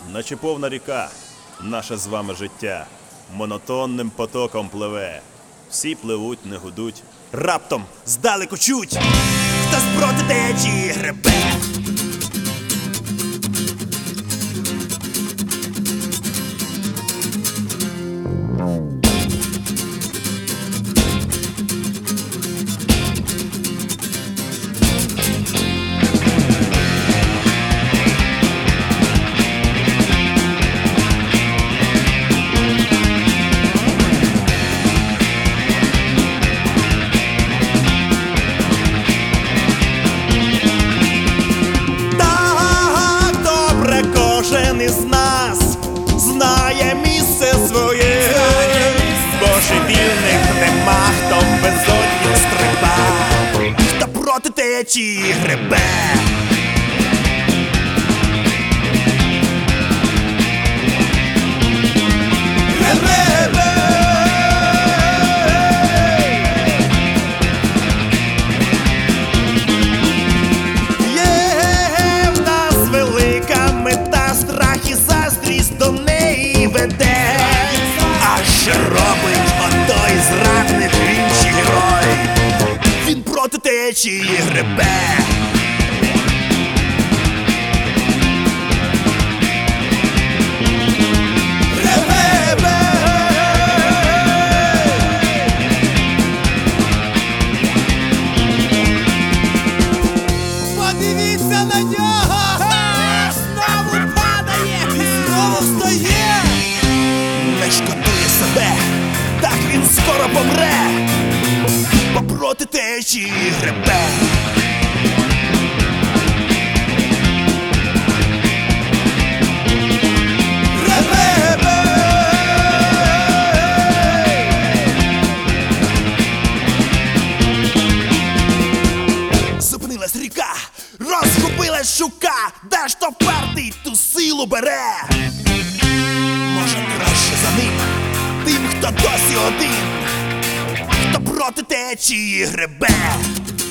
наче повна ріка, наше з вами життя монотонним потоком пливе. Всі пливуть, не гудуть, раптом здалеку чуть, хтось проти течії гребе. Кожен із нас знає місце своє, божевільних нема, хто в безодню стрибе, хто проти течії гребе. Робить отой зрадник, він чи герой, він проти течії гребе. Подивіться на нього! Знову падає і знову встає! Не шкодує себе, так він скоро помре, бо проти течії гребе. Зупинилась ріка, розгубилась щука, де ж то впертий ту силу бере? Може краще за ним, тим, хто досі один, хто проти течії гребе.